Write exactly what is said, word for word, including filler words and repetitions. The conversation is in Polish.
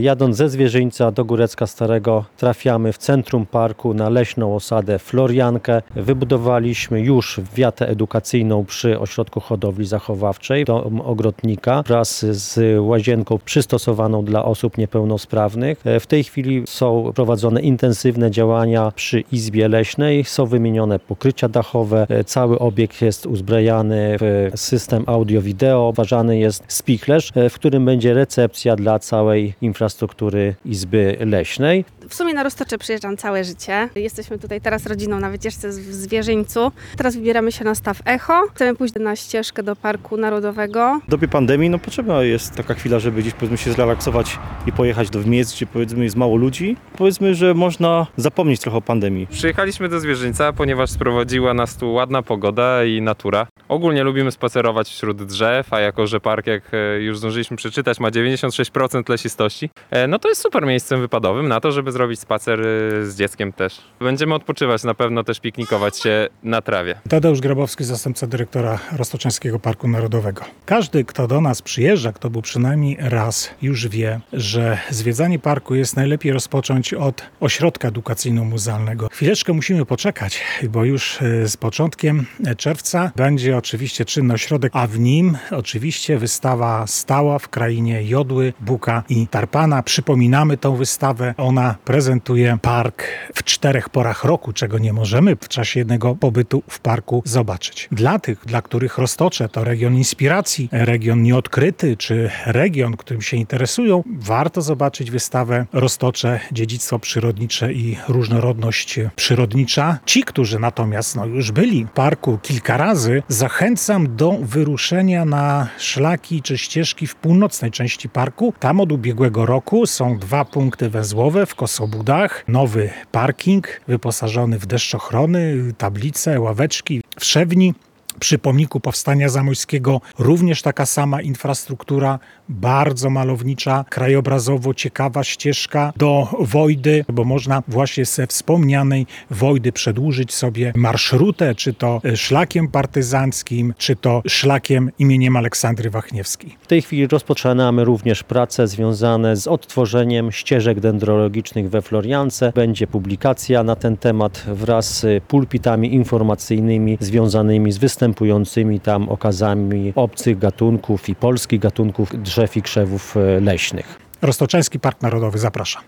Jadąc ze Zwierzyńca do Górecka Starego trafiamy w centrum parku na leśną osadę Floriankę. Wybudowaliśmy już wiatę edukacyjną przy ośrodku hodowli zachowawczej, dom ogrodnika wraz z łazienką przystosowaną dla osób niepełnosprawnych. W tej chwili są prowadzone intensywne działania przy izbie leśnej, są wymienione pokrycia dachowe, cały obiekt jest uzbrojony w system audio-wideo, uważany jest spichlerz, w którym będzie recepcja dla całej infrastruktury izby leśnej. W sumie na Roztocze przyjeżdżam całe życie. Jesteśmy tutaj teraz rodziną na wycieczce w Zwierzyńcu. Teraz wybieramy się na staw Echo. Chcemy pójść na ścieżkę do Parku Narodowego. W dobie pandemii no potrzebna jest taka chwila, żeby gdzieś powiedzmy się zrelaksować i pojechać do miejsc, gdzie powiedzmy jest mało ludzi. Powiedzmy, że można zapomnieć trochę o pandemii. Przyjechaliśmy do Zwierzyńca, ponieważ sprowadziła nas tu ładna pogoda i natura. Ogólnie lubimy spacerować wśród drzew, a jako że park, jak już zdążyliśmy przeczytać, ma dziewięćdziesiąt sześć procent lesistości, no to jest super miejscem wypadowym na to, żeby zrobić spacer z dzieckiem też. Będziemy odpoczywać, na pewno też piknikować się na trawie. Tadeusz Grabowski, zastępca dyrektora Roztoczeńskiego Parku Narodowego. Każdy, kto do nas przyjeżdża, kto był przynajmniej raz, już wie, że zwiedzanie parku jest najlepiej rozpocząć od ośrodka edukacyjno-muzealnego. Chwileczkę musimy poczekać, bo już z początkiem czerwca będzie oczywiście czynny ośrodek, a w nim oczywiście wystawa stała w krainie jodły, buka i tarpana. Przypominamy tą wystawę. Ona prezentuje park w czterech porach roku, czego nie możemy w czasie jednego pobytu w parku zobaczyć. Dla tych, dla których Roztocze to region inspiracji, region nieodkryty, czy region, którym się interesują, warto zobaczyć wystawę Roztocze, dziedzictwo przyrodnicze i różnorodność przyrodnicza. Ci, którzy natomiast no, już byli w parku kilka razy, zachęcam do wyruszenia na szlaki czy ścieżki w północnej części parku. Tam od ubiegłego roku są dwa punkty węzłowe w Kosobudach, nowy parking wyposażony w deszczochrony, tablice, ławeczki. W Szewni przy pomniku Powstania Zamojskiego również taka sama infrastruktura, bardzo malownicza, krajobrazowo ciekawa ścieżka do Wojdy, bo można właśnie ze wspomnianej Wojdy przedłużyć sobie marszrutę, czy to szlakiem partyzanckim, czy to szlakiem imieniem Aleksandry Wachniewskiej. W tej chwili rozpoczynamy również prace związane z odtworzeniem ścieżek dendrologicznych we Floriance. Będzie publikacja na ten temat wraz z pulpitami informacyjnymi związanymi z występującymi tam okazami obcych gatunków i polskich gatunków drzew i krzewów leśnych. Roztoczeński Park Narodowy zaprasza.